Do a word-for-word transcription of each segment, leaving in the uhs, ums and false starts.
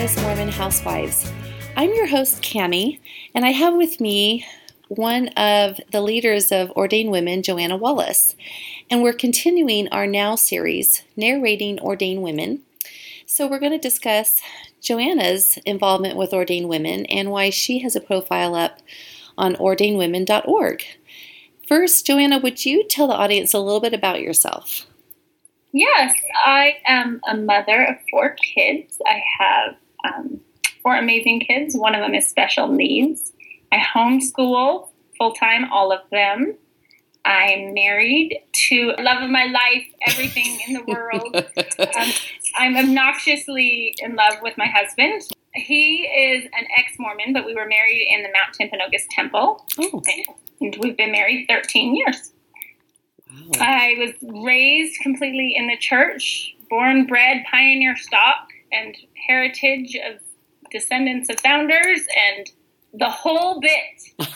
Wise Mormon Housewives. I'm your host, Cami, and I have with me one of the leaders of Ordained Women, Joanna Wallace. And we're continuing our Now series, narrating Ordained Women. So we're going to discuss Joanna's involvement with Ordained Women and why she has a profile up on ordained women dot org. First, Joanna, would you tell the audience a little bit about yourself? Yes, I am a mother of four kids. I have um, four amazing kids. One of them is special needs. I homeschool full-time, all of them. I'm married to love of my life, everything in the world. Um, I'm obnoxiously in love with my husband. He is an ex-Mormon, but we were married in the Mount Timpanogos Temple. Oh. And we've been married thirteen years. Wow. I was raised completely in the church, born, bred, pioneer stock, and heritage of descendants of founders, and the whole bit.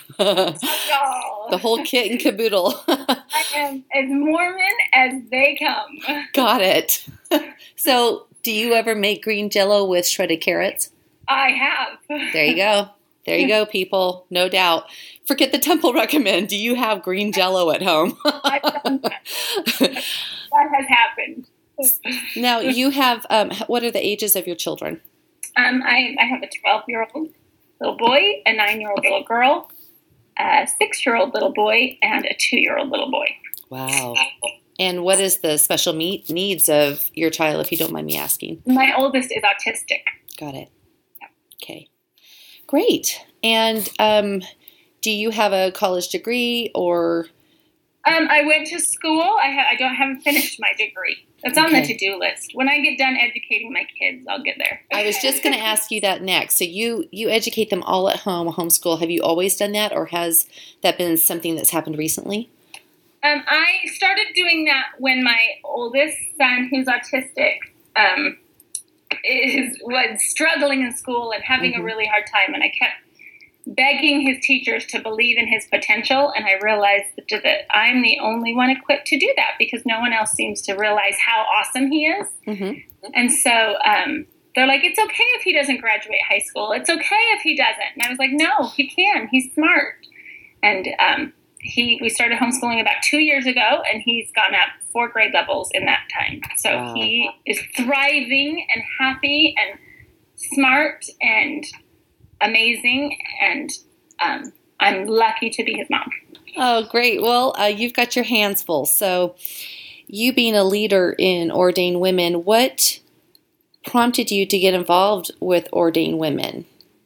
The whole kit and caboodle. I am as Mormon as they come. Got it. So, do you ever make green Jell-O with shredded carrots? I have. There you go. There you go, people. No doubt. Forget the temple recommend. Do you have green Jell-O at home? I've done that. That has happened. Now, you have, um, what are the ages of your children? Um, I, I have a twelve-year-old little boy, a nine-year-old little girl, a six-year-old little boy, and a two-year-old little boy. Wow. And what is the special meet, needs of your child, if you don't mind me asking? My oldest is autistic. Got it. Okay. Great. And um, do you have a college degree or? Um, I went to school. I, ha- I don't haven't finished my degree. It's on okay. the to-do list. When I get done educating my kids, I'll get there. I was just going to ask you that next. So you, you educate them all at home, homeschool. Have you always done that, or has that been something that's happened recently? Um, I started doing that when my oldest son, who's autistic, um, is was struggling in school and having mm-hmm. a really hard time, and I kept begging his teachers to believe in his potential, and I realized that, that I'm the only one equipped to do that because no one else seems to realize how awesome he is. Mm-hmm. And so um, they're like, it's okay if he doesn't graduate high school. It's okay if he doesn't. And I was like, no, he can. He's smart. And um, he we started homeschooling about two years ago, and he's gone up four grade levels in that time. So wow. He is thriving and happy and smart and amazing, and um, I'm lucky to be his mom. Oh, great. Well, uh, you've got your hands full. So you being a leader in Ordained Women, what prompted you to get involved with Ordained Women?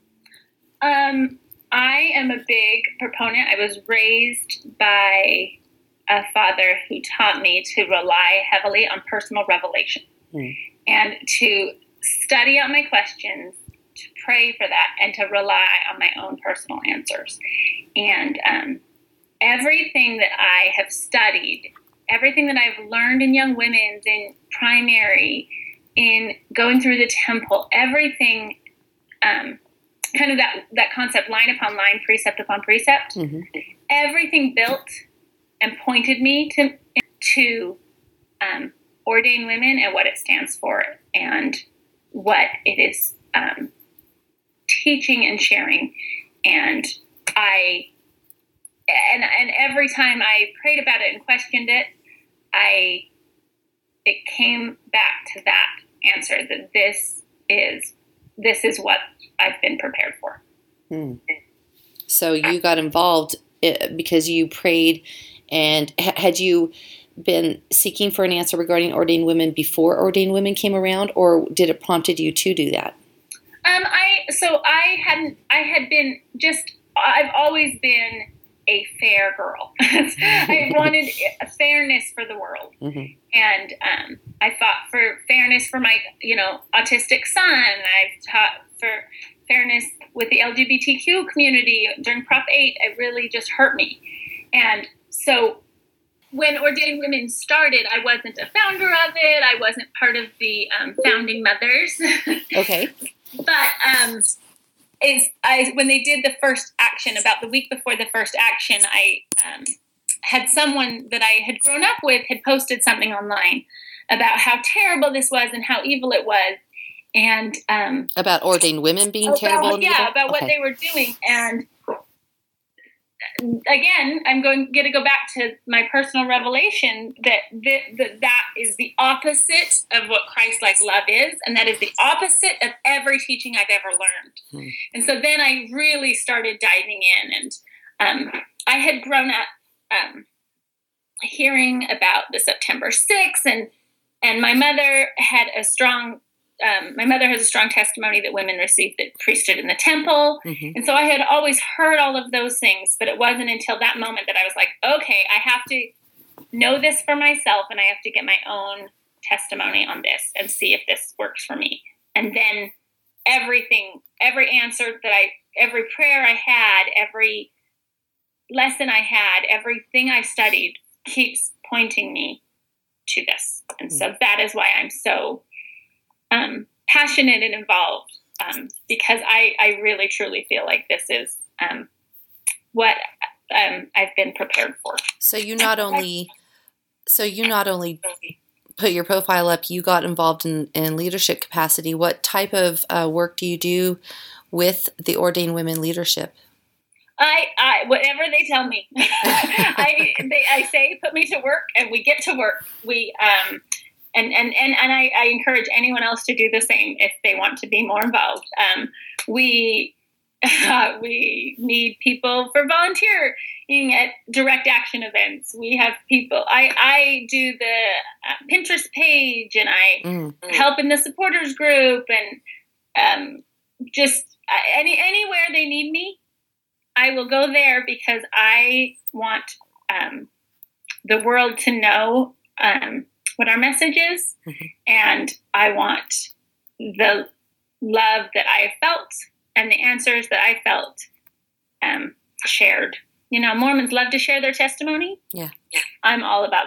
Um, I am a big proponent. I was raised by a father who taught me to rely heavily on personal revelation mm. and to study out my questions, to pray for that, and to rely on my own personal answers. And um, everything that I have studied, everything that I've learned in Young Women's, in primary, in going through the temple, everything, um, kind of that, that concept, line upon line, precept upon precept, mm-hmm. everything built and pointed me to, to um, Ordained Women and what it stands for and what it is um, teaching and sharing. And I, and, and every time I prayed about it and questioned it, I, it came back to that answer that this is, this is what I've been prepared for. Hmm. So you got involved because you prayed, and had you been seeking for an answer regarding Ordained Women before Ordained Women came around, or did it prompted you to do that? Um, I, so I hadn't, I had been just, I've always been a fair girl. I wanted a fairness for the world. Mm-hmm. And, um, I fought for fairness for my, you know, autistic son. I've taught for fairness with the L G B T Q community during Prop eight. It really just hurt me. And so when Ordained Women started, I wasn't a founder of it. I wasn't part of the um, founding mothers. Okay. But um, is I when they did the first action, about the week before the first action, I um, had someone that I had grown up with had posted something online about how terrible this was and how evil it was. and um, about ordained women being about, terrible. Yeah, about what okay. they were doing. And again, I'm going to go back to my personal revelation that that, that that is the opposite of what Christ-like love is, and that is the opposite of every teaching I've ever learned. Hmm. And so then I really started diving in, and um, I had grown up um, hearing about the September sixth, and and my mother had a strong Um, my mother has a strong testimony that women received the priesthood in the temple. Mm-hmm. And so I had always heard all of those things, but it wasn't until that moment that I was like, okay, I have to know this for myself, and I have to get my own testimony on this and see if this works for me. And then everything, every answer that I, every prayer I had, every lesson I had, everything I studied keeps pointing me to this. And mm-hmm. so that is why I'm so Um, passionate and involved, um, because I, I really truly feel like this is um, what um, I've been prepared for. So you not only, so you not only put your profile up, you got involved in, in leadership capacity. What type of uh, work do you do with the Ordained Women Leadership? I, I whatever they tell me, I they, I say put me to work, and we get to work. We um. And and, and, and I, I encourage anyone else to do the same if they want to be more involved. Um, we uh, we need people for volunteering at direct action events. We have people. I, I do the uh, Pinterest page, and I mm-hmm. help in the supporters group, and um, just uh, any anywhere they need me, I will go there, because I want um, the world to know Um, what our message is, mm-hmm. and I want the love that I felt and the answers that I felt um, shared. You know, Mormons love to share their testimony. Yeah. I'm all about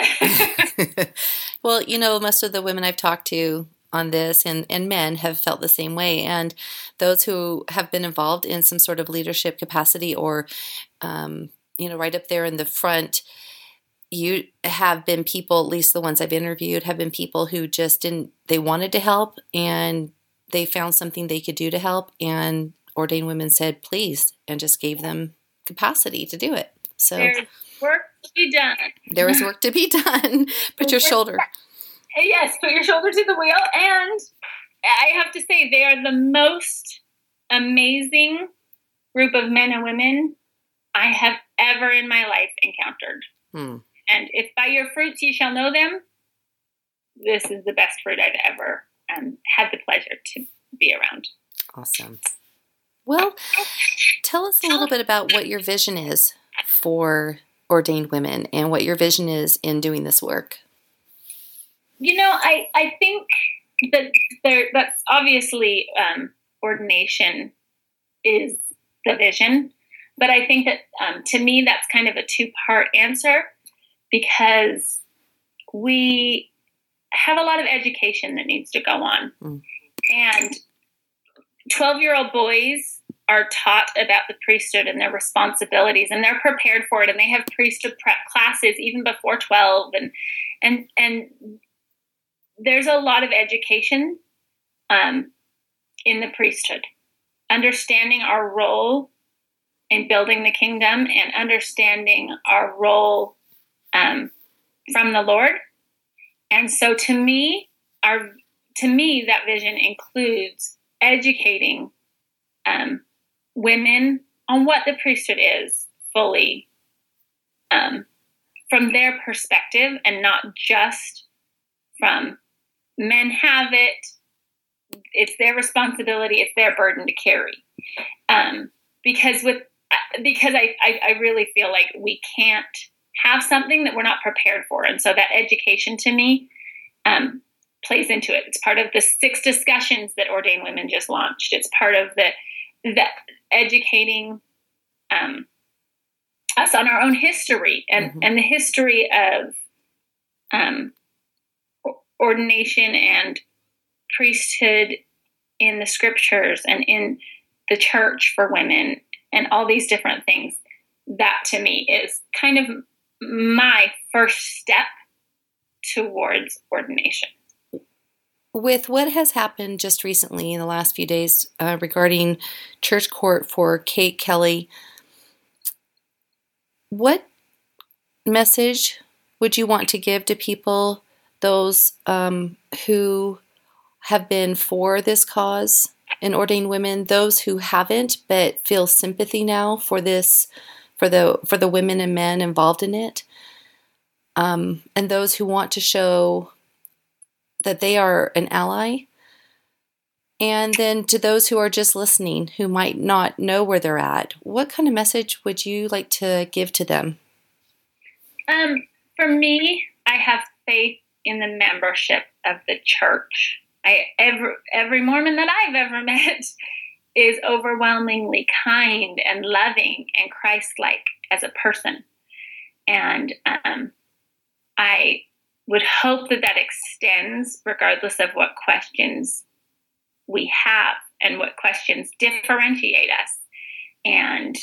that. Well, you know, most of the women I've talked to on this and, and men have felt the same way. And those who have been involved in some sort of leadership capacity or, um, you know, right up there in the front, you have been people, at least the ones I've interviewed, have been people who just didn't, they wanted to help, and they found something they could do to help, and Ordained Women said, please, and just gave them capacity to do it. So there's work to be done. There is work to be done. Put your shoulder. Yes, put your shoulder to the wheel. And I have to say, they are the most amazing group of men and women I have ever in my life encountered. Hmm. And if by your fruits you shall know them, this is the best fruit I've ever um, had the pleasure to be around. Awesome. Well, tell us a little bit about what your vision is for Ordained Women and what your vision is in doing this work. You know, I, I think that there, that's obviously um, ordination is the vision. But I think that um, to me, that's kind of a two-part answer, because we have a lot of education that needs to go on. Mm. And twelve-year-old boys are taught about the priesthood and their responsibilities, and they're prepared for it, and they have priesthood prep classes even before twelve. And and and there's a lot of education um, in the priesthood, understanding our role in building the kingdom and understanding our role um, from the Lord. And so to me, our to me, that vision includes educating um, women on what the priesthood is fully um, from their perspective, and not just from men have it, it's their responsibility, it's their burden to carry. Um, because with because I, I, I really feel like we can't have something that we're not prepared for. And so that education to me um, plays into it. It's part of the six discussions that Ordained Women just launched. It's part of the, the educating um, us on our own history and, mm-hmm. and the history of um, ordination and priesthood in the scriptures and in the church for women and all these different things. That to me is kind of my first step towards ordination. with what has happened just recently in the last few days uh, regarding church court for Kate Kelly, what message would you want to give to people, those um, who have been for this cause in ordained women, those who haven't but feel sympathy now for this, for the for the women and men involved in it, um, and those who want to show that they are an ally, and then to those who are just listening, who might not know where they're at, what kind of message would you like to give to them? Um, for me, I have faith in the membership of the church. I every every Mormon that I've ever met is overwhelmingly kind and loving and Christ-like as a person, and um, I would hope that that extends regardless of what questions we have and what questions differentiate us. And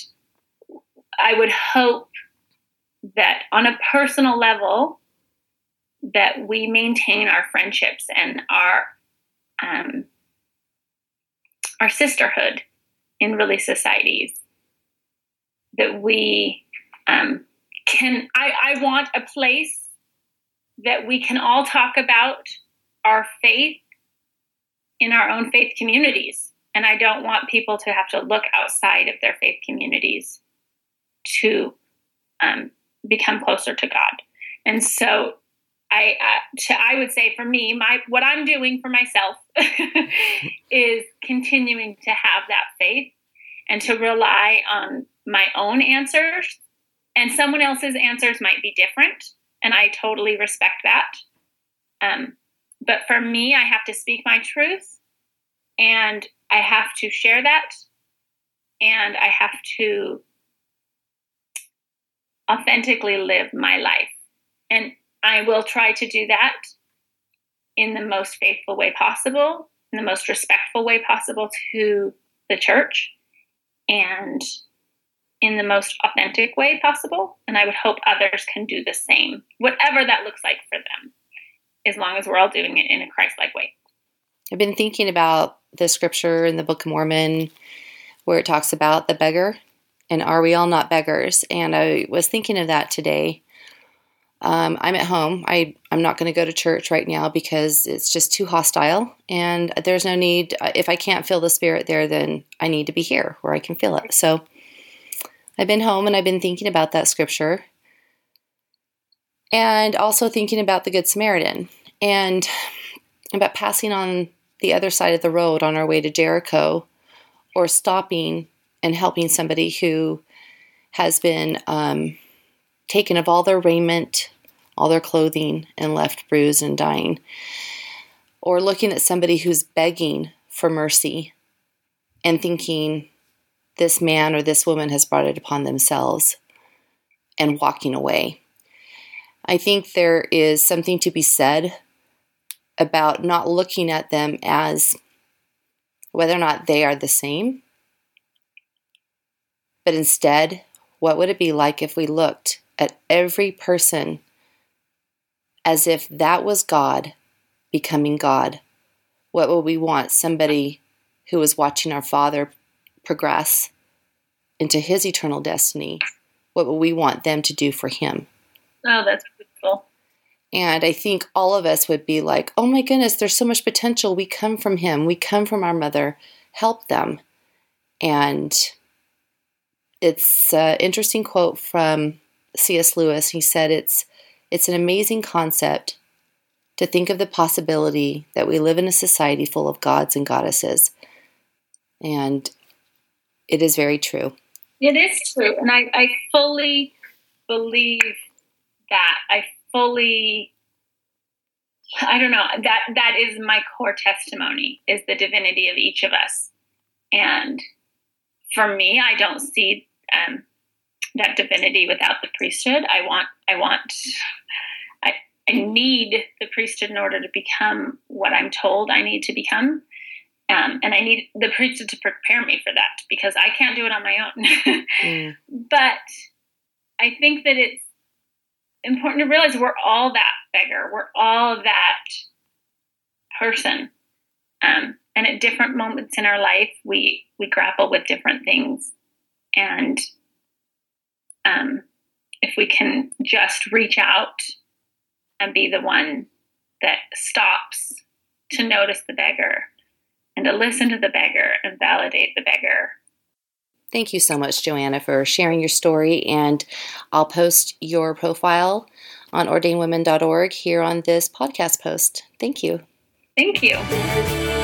I would hope that on a personal level that we maintain our friendships and our um, our sisterhood in religious societies, that we um, can, I, I want a place that we can all talk about our faith in our own faith communities. And I don't want people to have to look outside of their faith communities to um, become closer to God. And so I, uh, to, I would say for me, my what I'm doing for myself is continuing to have that faith and to rely on my own answers. And someone else's answers might be different, and I totally respect that. Um, but for me, I have to speak my truth, and I have to share that, and I have to authentically live my life. And I will try to do that in the most faithful way possible, in the most respectful way possible to the church, and in the most authentic way possible. And I would hope others can do the same, whatever that looks like for them, as long as we're all doing it in a Christ-like way. I've been thinking about the scripture in the Book of Mormon where it talks about the beggar and are we all not beggars? And I was thinking of that today. Um, I'm at home. I, I'm not going to go to church right now because it's just too hostile, and there's no need. If I can't feel the Spirit there, then I need to be here where I can feel it. So I've been home and I've been thinking about that scripture, and also thinking about the Good Samaritan and about passing on the other side of the road on our way to Jericho, or stopping and helping somebody who has been um, taken of all their raiment, all their clothing, and left bruised and dying. Or looking at somebody who's begging for mercy and thinking this man or this woman has brought it upon themselves, and walking away. I think there is something to be said about not looking at them as whether or not they are the same, but instead, what would it be like if we looked at every person as if that was God becoming God? What would we want somebody who was watching our Father progress into his eternal destiny? What would we want them to do for him? Oh, that's beautiful. And I think all of us would be like, oh my goodness, there's so much potential. We come from him. We come from our mother. Help them. And it's an interesting quote from C S Lewis. He said, it's it's an amazing concept to think of the possibility that we live in a society full of gods and goddesses. And it is very true. It is true. And I, I fully believe that. I fully, I don't know, that that is my core testimony, is the divinity of each of us. And for me, I don't see um, that divinity without the priesthood. I want, I want, I, I need the priesthood in order to become what I'm told I need to become. Um, and I need the priesthood to prepare me for that, because I can't do it on my own. mm. But I think that it's important to realize we're all that beggar. We're all that person. Um, and at different moments in our life, we, we grapple with different things. And um, if we can just reach out and be the one that stops to notice the beggar and to listen to the beggar and validate the beggar. Thank you so much, Joanna, for sharing your story. And I'll post your profile on ordained women dot org here on this podcast post. Thank you. Thank you.